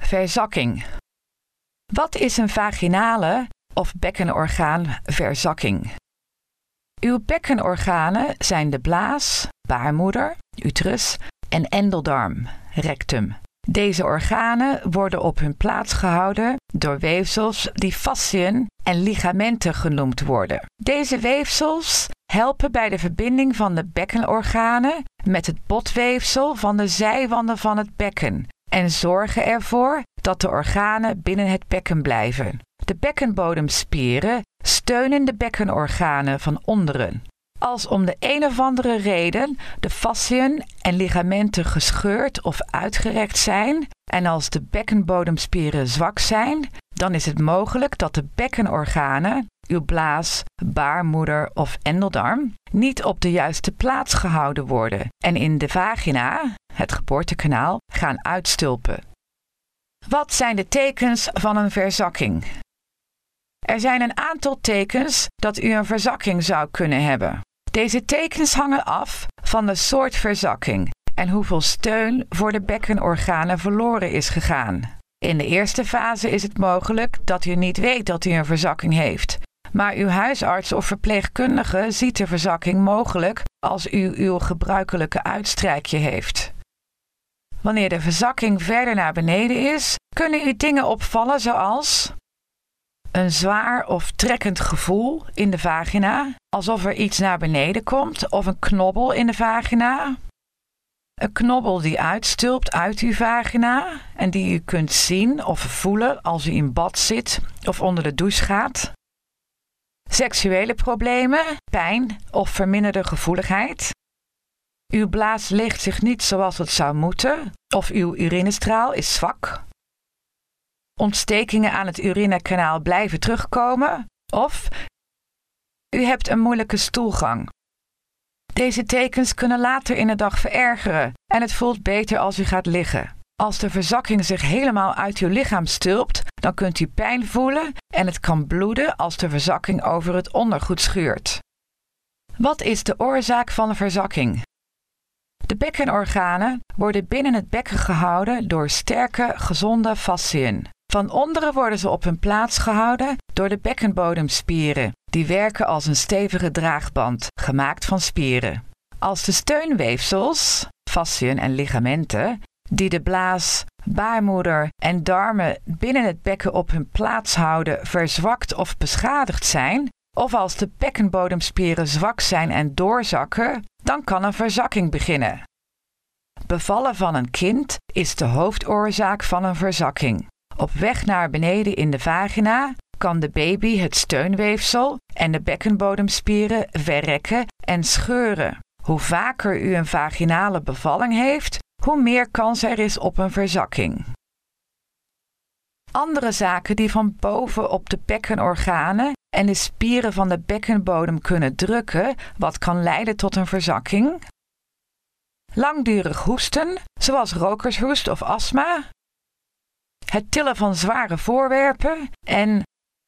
Verzakking. Wat is een vaginale of bekkenorgaanverzakking? Uw bekkenorganen zijn de blaas, baarmoeder, uterus en endeldarm, rectum. Deze organen worden op hun plaats gehouden door weefsels die fasciën en ligamenten genoemd worden. Deze weefsels helpen bij de verbinding van de bekkenorganen met het botweefsel van de zijwanden van het bekken en zorgen ervoor dat de organen binnen het bekken blijven. De bekkenbodemspieren steunen de bekkenorganen van onderen. Als om de een of andere reden de fasciën en ligamenten gescheurd of uitgerekt zijn en als de bekkenbodemspieren zwak zijn, dan is het mogelijk dat de bekkenorganen, uw blaas, baarmoeder of endeldarm, niet op de juiste plaats gehouden worden en in de vagina, het geboortekanaal, gaan uitstulpen. Wat zijn de tekens van een verzakking? Er zijn een aantal tekens dat u een verzakking zou kunnen hebben. Deze tekens hangen af van de soort verzakking en hoeveel steun voor de bekkenorganen verloren is gegaan. In de eerste fase is het mogelijk dat u niet weet dat u een verzakking heeft, maar uw huisarts of verpleegkundige ziet de verzakking mogelijk als u uw gebruikelijke uitstrijkje heeft. Wanneer de verzakking verder naar beneden is, kunnen u dingen opvallen zoals een zwaar of trekkend gevoel in de vagina, alsof er iets naar beneden komt, of een knobbel in de vagina. Een knobbel die uitstulpt uit uw vagina en die u kunt zien of voelen als u in bad zit of onder de douche gaat. Seksuele problemen, pijn of verminderde gevoeligheid. Uw blaas leegt zich niet zoals het zou moeten of uw urinestraal is zwak. Ontstekingen aan het urinekanaal blijven terugkomen of u hebt een moeilijke stoelgang. Deze tekens kunnen later in de dag verergeren en het voelt beter als u gaat liggen. Als de verzakking zich helemaal uit uw lichaam stulpt, dan kunt u pijn voelen en het kan bloeden als de verzakking over het ondergoed schuurt. Wat is de oorzaak van een verzakking? De bekkenorganen worden binnen het bekken gehouden door sterke, gezonde fasciën. Van onderen worden ze op hun plaats gehouden door de bekkenbodemspieren, die werken als een stevige draagband, gemaakt van spieren. Als de steunweefsels, fasciën en ligamenten, die de blaas, baarmoeder en darmen binnen het bekken op hun plaats houden, verzwakt of beschadigd zijn, of als de bekkenbodemspieren zwak zijn en doorzakken, dan kan een verzakking beginnen. Bevallen van een kind is de hoofdoorzaak van een verzakking. Op weg naar beneden in de vagina kan de baby het steunweefsel en de bekkenbodemspieren verrekken en scheuren. Hoe vaker u een vaginale bevalling heeft, hoe meer kans er is op een verzakking. Andere zaken die van boven op de bekkenorganen en de spieren van de bekkenbodem kunnen drukken, wat kan leiden tot een verzakking. Langdurig hoesten, zoals rokershoest of astma. Het tillen van zware voorwerpen en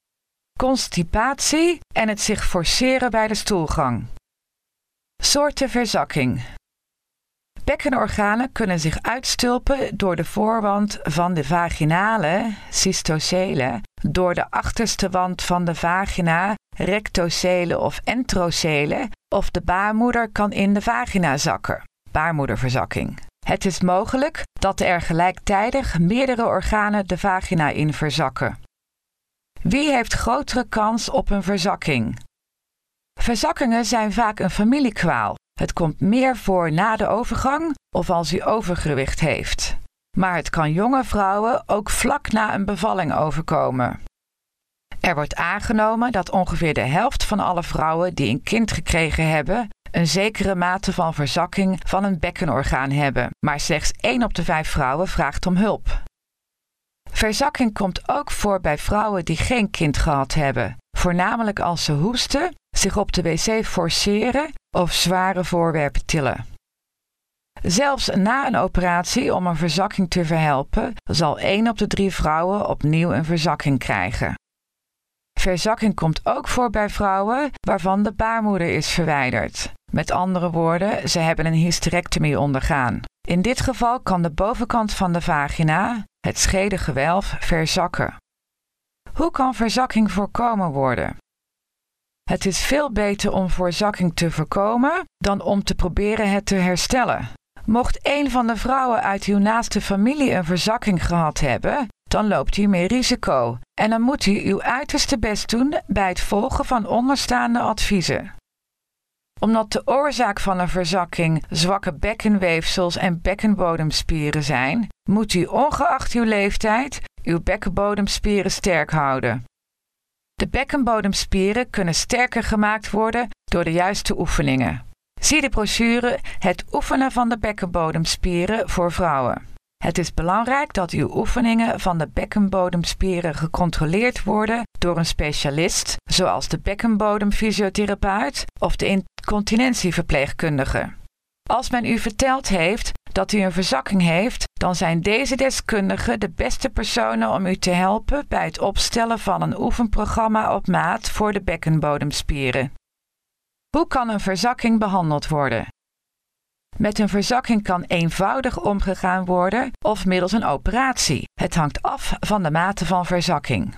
constipatie en het zich forceren bij de stoelgang. Soorten verzakking. Bekkenorganen kunnen zich uitstulpen door de voorwand van de vaginale, cystocele, door de achterste wand van de vagina, rectocele of entrocele, of de baarmoeder kan in de vagina zakken, baarmoederverzakking. Het is mogelijk dat er gelijktijdig meerdere organen de vagina in verzakken. Wie heeft grotere kans op een verzakking? Verzakkingen zijn vaak een familiekwaal. Het komt meer voor na de overgang of als u overgewicht heeft. Maar het kan jonge vrouwen ook vlak na een bevalling overkomen. Er wordt aangenomen dat ongeveer de helft van alle vrouwen die een kind gekregen hebben, een zekere mate van verzakking van een bekkenorgaan hebben, maar slechts 1 op de 5 vrouwen vraagt om hulp. Verzakking komt ook voor bij vrouwen die geen kind gehad hebben, voornamelijk als ze hoesten, zich op de wc forceren of zware voorwerpen tillen. Zelfs na een operatie om een verzakking te verhelpen, zal 1 op de 3 vrouwen opnieuw een verzakking krijgen. Verzakking komt ook voor bij vrouwen waarvan de baarmoeder is verwijderd. Met andere woorden, ze hebben een hysterectomie ondergaan. In dit geval kan de bovenkant van de vagina, het schedelgewelf, verzakken. Hoe kan verzakking voorkomen worden? Het is veel beter om verzakking te voorkomen dan om te proberen het te herstellen. Mocht een van de vrouwen uit uw naaste familie een verzakking gehad hebben, dan loopt u meer risico en dan moet u uw uiterste best doen bij het volgen van onderstaande adviezen. Omdat de oorzaak van een verzakking zwakke bekkenweefsels en bekkenbodemspieren zijn, moet u ongeacht uw leeftijd uw bekkenbodemspieren sterk houden. De bekkenbodemspieren kunnen sterker gemaakt worden door de juiste oefeningen. Zie de brochure Het oefenen van de bekkenbodemspieren voor vrouwen. Het is belangrijk dat uw oefeningen van de bekkenbodemspieren gecontroleerd worden door een specialist, zoals de bekkenbodemfysiotherapeut of de incontinentieverpleegkundige. Als men u verteld heeft dat u een verzakking heeft, dan zijn deze deskundigen de beste personen om u te helpen bij het opstellen van een oefenprogramma op maat voor de bekkenbodemspieren. Hoe kan een verzakking behandeld worden? Met een verzakking kan eenvoudig omgegaan worden of middels een operatie. Het hangt af van de mate van verzakking.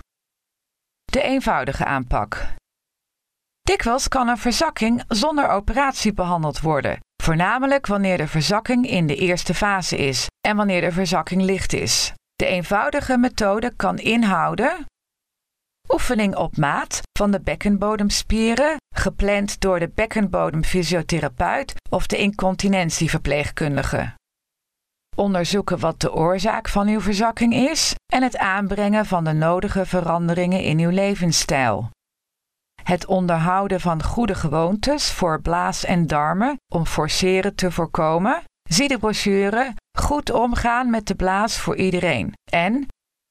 De eenvoudige aanpak. Dikwijls kan een verzakking zonder operatie behandeld worden, voornamelijk wanneer de verzakking in de eerste fase is en wanneer de verzakking licht is. De eenvoudige methode kan inhouden: oefening op maat van de bekkenbodemspieren, gepland door de bekkenbodemfysiotherapeut of de incontinentieverpleegkundige. Onderzoeken wat de oorzaak van uw verzakking is en het aanbrengen van de nodige veranderingen in uw levensstijl. Het onderhouden van goede gewoontes voor blaas en darmen om forceren te voorkomen. Zie de brochure Goed omgaan met de blaas voor iedereen en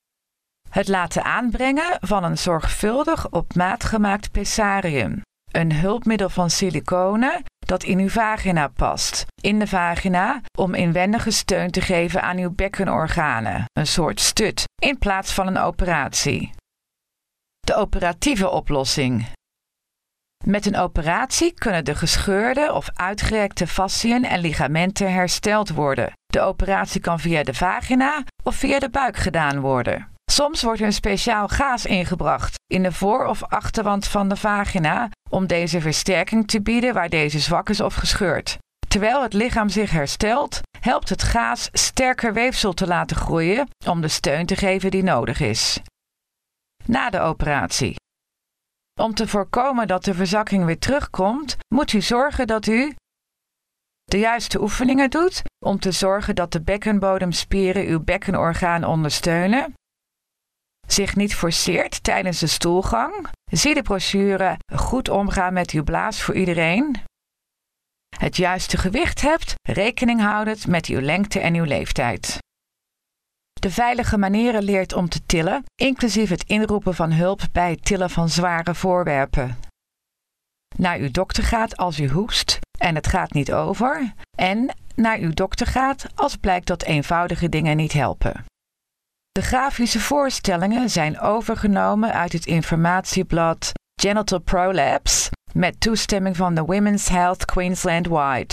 het laten aanbrengen van een zorgvuldig op maat gemaakt pessarium, een hulpmiddel van siliconen dat in uw vagina past, in de vagina om inwendige steun te geven aan uw bekkenorganen, een soort stut, in plaats van een operatie. De operatieve oplossing. Met een operatie kunnen de gescheurde of uitgerekte fasciën en ligamenten hersteld worden. De operatie kan via de vagina of via de buik gedaan worden. Soms wordt een speciaal gaas ingebracht in de voor- of achterwand van de vagina om deze versterking te bieden waar deze zwak is of gescheurd. Terwijl het lichaam zich herstelt, helpt het gaas sterker weefsel te laten groeien om de steun te geven die nodig is. Na de operatie. Om te voorkomen dat de verzakking weer terugkomt, moet u zorgen dat u de juiste oefeningen doet om te zorgen dat de bekkenbodemspieren uw bekkenorgaan ondersteunen, zich niet forceert tijdens de stoelgang, zie de brochure Goed omgaan met uw blaas voor iedereen, het juiste gewicht hebt, rekening houdend met uw lengte en uw leeftijd. De veilige manieren leert om te tillen, inclusief het inroepen van hulp bij het tillen van zware voorwerpen. Naar uw dokter gaat als u hoest en het gaat niet over, en naar uw dokter gaat als blijkt dat eenvoudige dingen niet helpen. De grafische voorstellingen zijn overgenomen uit het informatieblad Genital Prolapse met toestemming van de Women's Health Queensland Wide,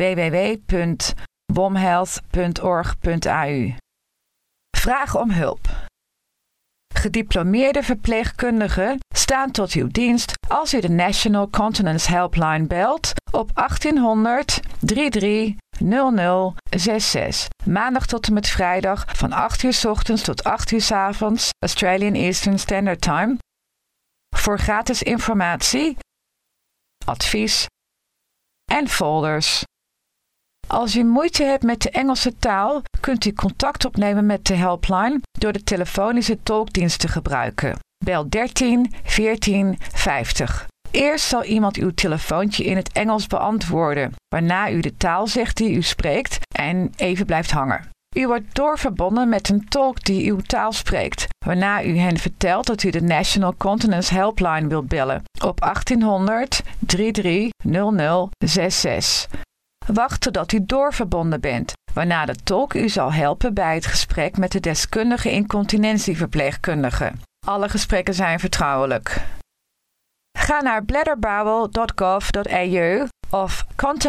www.womhealth.org.au. Vraag om hulp. Gediplomeerde verpleegkundigen staan tot uw dienst als u de National Continence Helpline belt op 1800 33 0066. Maandag tot en met vrijdag van 8 uur 's ochtends tot 8 uur 's avonds Australian Eastern Standard Time. Voor gratis informatie, advies en folders. Als u moeite hebt met de Engelse taal, kunt u contact opnemen met de helpline door de telefonische tolkdienst te gebruiken. Bel 13 14 50. Eerst zal iemand uw telefoontje in het Engels beantwoorden, waarna u de taal zegt die u spreekt en even blijft hangen. U wordt doorverbonden met een tolk die uw taal spreekt, waarna u hen vertelt dat u de National Continence Helpline wilt bellen op 1800 33 0066. Wacht totdat u doorverbonden bent, waarna de tolk u zal helpen bij het gesprek met de deskundige incontinentieverpleegkundige. Alle gesprekken zijn vertrouwelijk. Ga naar bladderbowel.gov.au of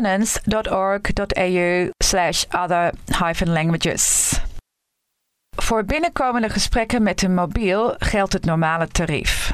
continents.org.au/other-languages. Voor binnenkomende gesprekken met een mobiel geldt het normale tarief.